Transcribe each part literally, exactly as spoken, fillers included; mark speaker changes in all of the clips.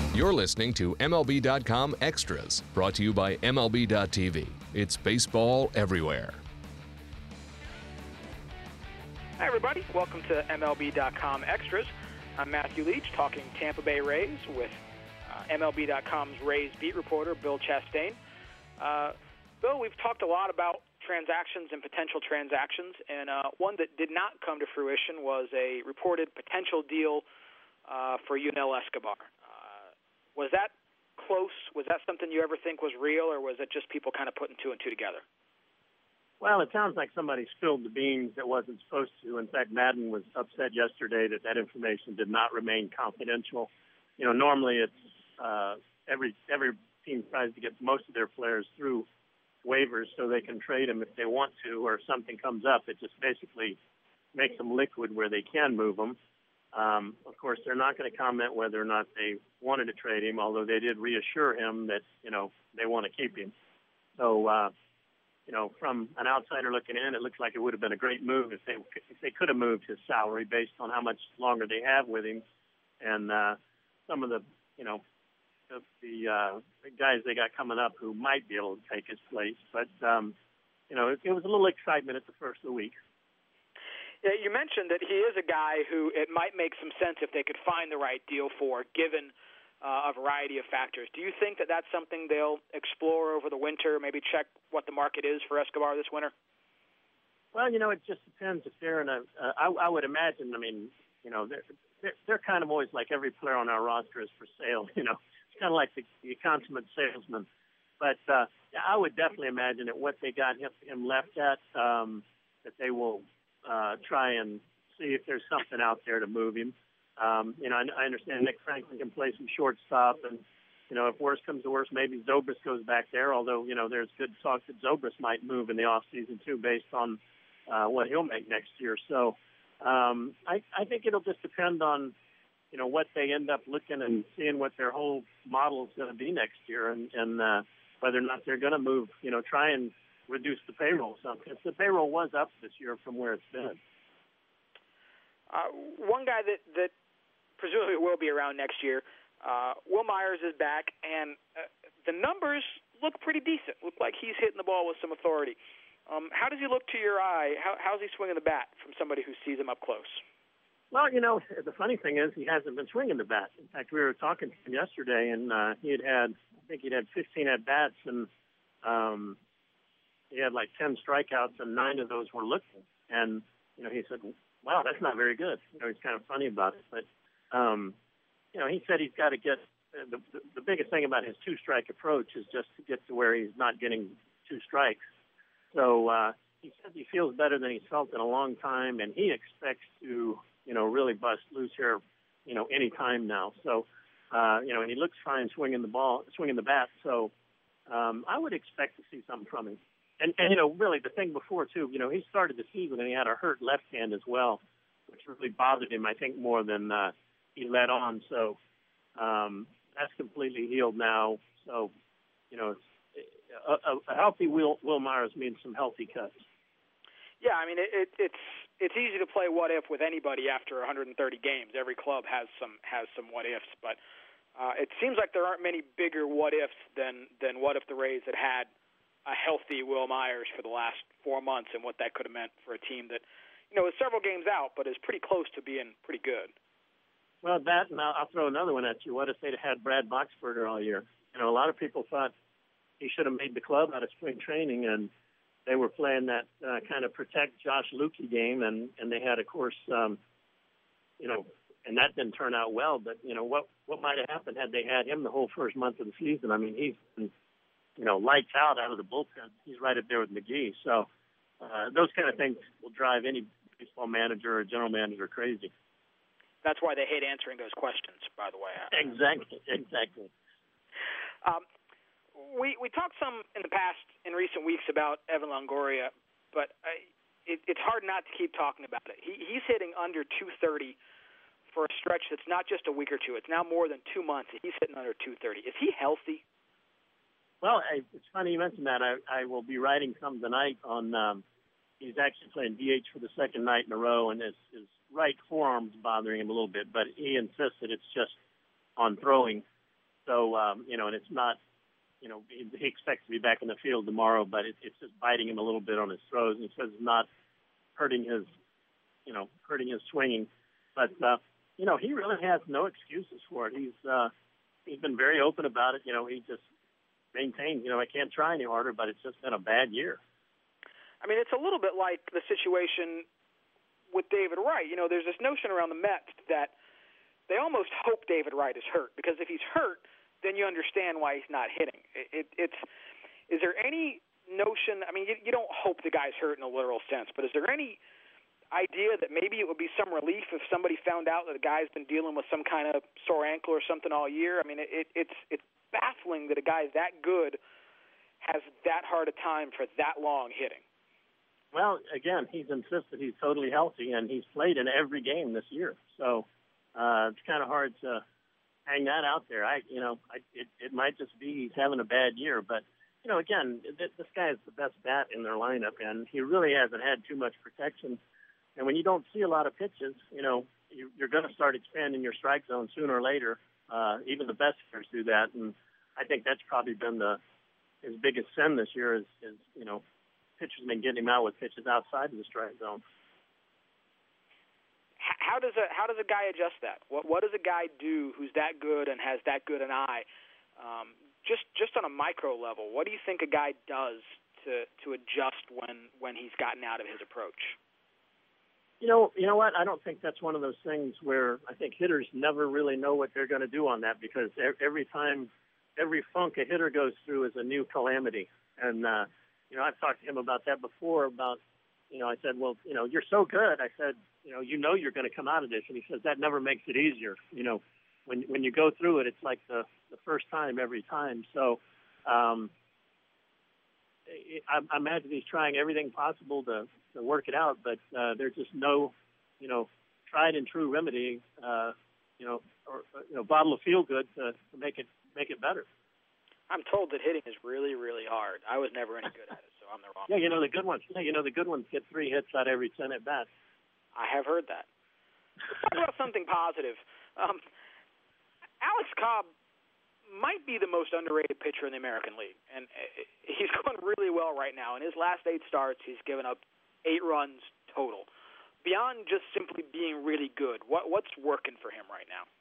Speaker 1: You're listening to M L B dot com Extras, brought to you by M L B dot T V. It's baseball everywhere.
Speaker 2: Hi, everybody. Welcome to M L B dot com Extras. I'm Matthew Leach, talking Tampa Bay Rays with uh, M L B dot com's Rays beat reporter, Bill Chastain. Uh, Bill, we've talked a lot about transactions and potential transactions, and uh, one that did not come to fruition was a reported potential deal uh, for Yunel Escobar. Uh, was that close? Was that something you ever think was real, or was it just people kind of putting two and two together?
Speaker 3: Well, it sounds like somebody spilled the beans that wasn't supposed to. In fact, Madden was upset yesterday that that information did not remain confidential. You know, normally it's uh, every every team tries to get most of their players through waivers so they can trade them if they want to, or if something comes up, it just basically makes them liquid where they can move them. Um, of course, they're not going to comment whether or not they wanted to trade him, although they did reassure him that, you know, they want to keep him. So, uh, you know, from an outsider looking in, it looks like it would have been a great move if they if they could have moved his salary based on how much longer they have with him, and uh, some of the, you know, the, the, uh, the guys they got coming up who might be able to take his place. But, um, you know, it, it was a little excitement at the first of the week.
Speaker 2: Yeah, you mentioned that he is a guy who it might make some sense if they could find the right deal for, given uh, a variety of factors. Do you think that that's something they'll explore over the winter, maybe check what the market is for Escobar this winter?
Speaker 3: Well, you know, it just depends if they're in a uh, – I, I would imagine, I mean, you know, they're, they're, they're kind of always like every player on our roster is for sale, you know. Kind of like the, the consummate salesman. But uh, I would definitely imagine that what they got him, him left at, um, that they will uh, try and see if there's something out there to move him. Um, you know, I, I understand Nick Franklin can play some shortstop, and, you know, if worse comes to worse, maybe Zobrist goes back there, although, you know, there's good talk that Zobrist might move in the offseason, too, based on uh, what he'll make next year. So um, I, I think it'll just depend on, you know, what they end up looking and seeing what their whole model is going to be next year, and, and uh, whether or not they're going to move, you know, try and reduce the payroll some. Because the payroll was up this year from where it's been.
Speaker 2: Uh, one guy that, that presumably will be around next year, uh, Wil Myers is back, and uh, the numbers look pretty decent. Look like he's hitting the ball with some authority. Um, how does he look to your eye? How, how's he swinging the bat from somebody who sees him up close?
Speaker 3: Well, you know, the funny thing is he hasn't been swinging the bat. In fact, we were talking to him yesterday, and uh, he had had, I think he'd had fifteen at-bats, and um, he had like ten strikeouts, and nine of those were looking. And, you know, he said, wow, that's not very good. You know, he's kind of funny about it. But, um, you know, he said he's got to get uh, – the, the, the biggest thing about his two-strike approach is just to get to where he's not getting two strikes. So uh, he says he feels better than he's felt in a long time, and he expects to – you know, really bust loose here, you know, any time now. So, uh, you know, and he looks fine swinging the ball, swinging the bat. So um, I would expect to see something from him. And, and, you know, really the thing before, too, you know, he started the season and he had a hurt left hand as well, which really bothered him, I think, more than uh, he let on. So um, that's completely healed now. So, you know, a, a, a healthy Wil, Wil Myers means some healthy cuts.
Speaker 2: Yeah, I mean, it, it, it's it's easy to play what if with anybody after one hundred thirty games. Every club has some has some what ifs, but uh, it seems like there aren't many bigger what ifs than than what if the Rays had had a healthy Wil Myers for the last four months and what that could have meant for a team that, you know, is several games out, but is pretty close to being pretty good.
Speaker 3: Well, that, and I'll, I'll throw another one at you. What if they'd had Brad Boxberger all year? You know, a lot of people thought he should have made the club out of spring training, and they were playing that uh, kind of protect Josh Lukey game, and, and they had, of course, um, you know, and that didn't turn out well. But, you know, what what might have happened had they had him the whole first month of the season? I mean, he's been, you know, lights out out of the bullpen. He's right up there with McGee. So uh, those kind of things will drive any baseball manager or general manager crazy.
Speaker 2: That's why they hate answering those questions, by the way.
Speaker 3: Exactly, exactly.
Speaker 2: Um, We we talked some in the past, in recent weeks, about Evan Longoria, but I, it, it's hard not to keep talking about it. He, he's hitting under two thirty for a stretch that's not just a week or two. It's now more than two months. He's hitting under two thirty. Is he healthy?
Speaker 3: Well, I, it's funny you mentioned that. I, I will be writing some tonight on um, he's actually playing D H for the second night in a row, and his, his right forearm's bothering him a little bit, but he insists that it's just on throwing. So, um, you know, and it's not, you know, he, he expects to be back in the field tomorrow, but it, it's just biting him a little bit on his throws, and he says it's not hurting his, you know, hurting his swinging. But, uh, you know, he really has no excuses for it. He's uh, he's been very open about it. You know, he just maintains, you know, I can't try any harder, but it's just been a bad year.
Speaker 2: I mean, it's a little bit like the situation with David Wright. You know, there's this notion around the Mets that they almost hope David Wright is hurt, because if he's hurt, then you understand why he's not hitting. It, it, it's is there any notion? I mean, you, you don't hope the guy's hurt in a literal sense, but is there any idea that maybe it would be some relief if somebody found out that a guy's been dealing with some kind of sore ankle or something all year? I mean, it, it, it's it's baffling that a guy that good has that hard a time for that long hitting.
Speaker 3: Well, again, he's insisted he's totally healthy, and he's played in every game this year. So uh, it's kind of hard to hang that out there. I, you know, I, it, it might just be he's having a bad year, but you know, again, th- this guy is the best bat in their lineup, and he really hasn't had too much protection. And when you don't see a lot of pitches, you know, you, you're going to start expanding your strike zone sooner or later. Uh, even the best hitters do that, and I think that's probably been the his biggest sin this year is, is you know, pitchers have been getting him out with pitches outside of the strike zone.
Speaker 2: How does a how does a guy adjust that? What what does a guy do who's that good and has that good an eye? Um, just just on a micro level, what do you think a guy does to to adjust when when he's gotten out of his approach?
Speaker 3: You know, you know what? I don't think that's one of those things where I think hitters never really know what they're going to do on that, because every time, every funk a hitter goes through is a new calamity. And, uh, you know, I've talked to him about that before about, you know, I said, well, you know, you're so good. I said, you know, you know you're going to come out of this. And he says, that never makes it easier. You know, when when you go through it, it's like the, the first time every time. So um, I, I imagine he's trying everything possible to, to work it out, but uh, there's just no, you know, tried and true remedy, uh, you know, or you know, bottle of feel good to, to make it make it better.
Speaker 2: I'm told that hitting is really, really hard. I was never any good at it, so I'm the wrong.
Speaker 3: Yeah, you know the good ones. Yeah, you know the good ones get three hits out every ten at bat.
Speaker 2: I have heard that. Let's talk about something positive. Um, Alex Cobb might be the most underrated pitcher in the American League, and he's going really well right now. In his last eight starts, he's given up eight runs total. Beyond just simply being really good, what what's working for him right now?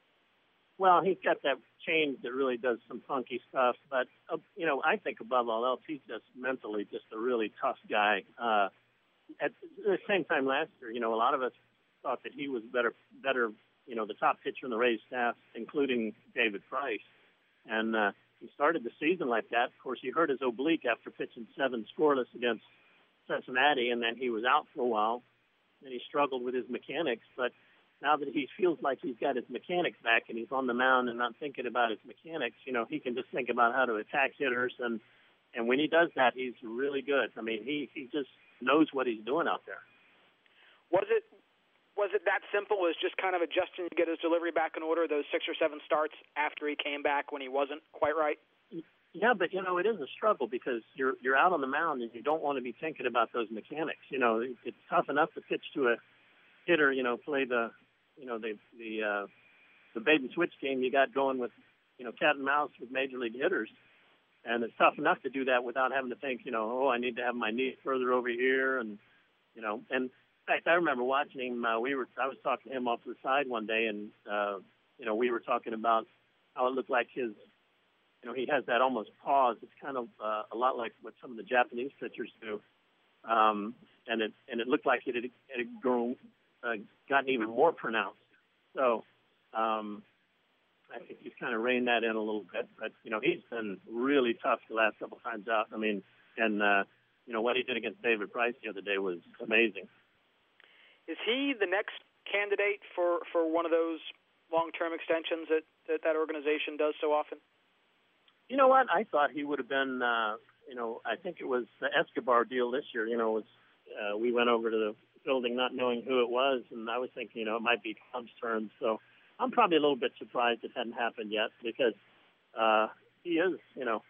Speaker 3: Well, he's got that change that really does some funky stuff. But, uh, you know, I think above all else, he's just mentally just a really tough guy. Uh, at the same time last year, you know, a lot of us thought that he was better, better, you know, the top pitcher in the Rays staff, including David Price. And uh, he started the season like that. Of course, he hurt his oblique after pitching seven scoreless against Cincinnati, and then he was out for a while. And he struggled with his mechanics, but now that he feels like he's got his mechanics back and he's on the mound and not thinking about his mechanics, you know, he can just think about how to attack hitters. And, and when he does that, he's really good. I mean, he, he just knows what he's doing out there.
Speaker 2: Was it was it that simple as just kind of adjusting to get his delivery back in order, those six or seven starts after he came back when he wasn't quite right?
Speaker 3: Yeah, but, you know, it is a struggle because you're you're out on the mound and you don't want to be thinking about those mechanics. You know, it's tough enough to pitch to a hitter, you know, play the, you know, the the uh, the bait and switch game you got going with, you know, cat and mouse with major league hitters. And it's tough enough to do that without having to think, you know, oh, I need to have my knee further over here. And, you know, and in fact, I remember watching him. Uh, we were I was talking to him off to the side one day, and, uh, you know, we were talking about how it looked like his, you know, he has that almost pause. It's kind of uh, a lot like what some of the Japanese pitchers do. Um, and it and it looked like it had, it had grown, uh, gotten even more pronounced. So um, I think he's kind of reined that in a little bit. But, you know, he's been really tough the last couple times out. I mean, and, uh, you know, what he did against David Price the other day was amazing.
Speaker 2: Is he the next candidate for, for one of those long-term extensions that, that that organization does so often?
Speaker 3: You know what? I thought he would have been, uh, you know, I think it was the Escobar deal this year. You know, it was, uh, we went over to the building not knowing who it was, and I was thinking, you know, it might be Cobb's turn. So I'm probably a little bit surprised it hadn't happened yet because uh, he is, you know,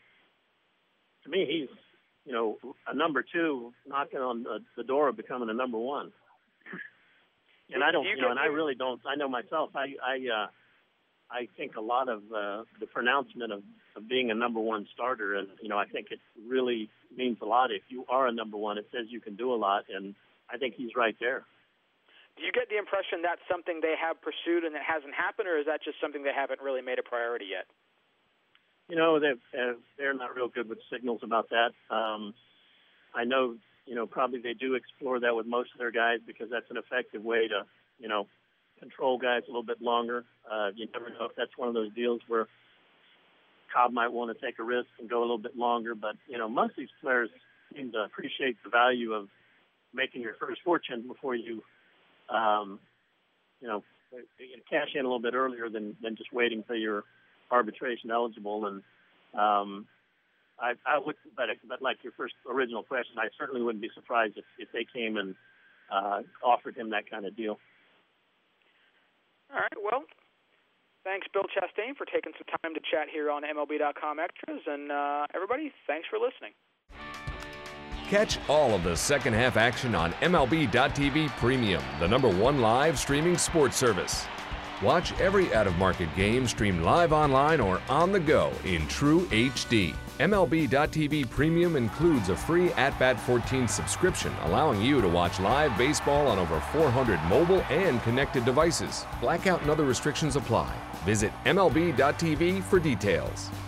Speaker 3: to me, he's, you know, a number two knocking on the, the door of becoming a number one. And I don't, you know, and I really don't, I know myself, I, I, uh, I think a lot of uh, the pronouncement of, of being a number one starter, and you know, I think it really means a lot. If you are a number one, it says you can do a lot, and I think he's right there.
Speaker 2: Do you get the impression that's something they have pursued and it hasn't happened, or is that just something they haven't really made a priority yet?
Speaker 3: You know, they've, uh, they're not real good with signals about that. Um, I know, you know, probably they do explore that with most of their guys because that's an effective way to, you know, control guys a little bit longer. Uh, you never know if that's one of those deals where Cobb might want to take a risk and go a little bit longer. But, you know, most of these players seem to appreciate the value of making your first fortune before you, um, you know, cash in a little bit earlier than, than just waiting till you're arbitration eligible. And um, I, I would, but, but like your first original question, I certainly wouldn't be surprised if, if they came and uh, offered him that kind of deal.
Speaker 2: All right, well, thanks, Bill Chastain, for taking some time to chat here on M L B dot com Extras. And uh, everybody, thanks for listening.
Speaker 1: Catch all of the second half action on M L B dot T V Premium, the number one live streaming sports service. Watch every out-of-market game streamed live online or on the go in true H D. M L B dot T V Premium includes a free At Bat fourteen subscription, allowing you to watch live baseball on over four hundred mobile and connected devices. Blackout and other restrictions apply. Visit M L B dot T V for details.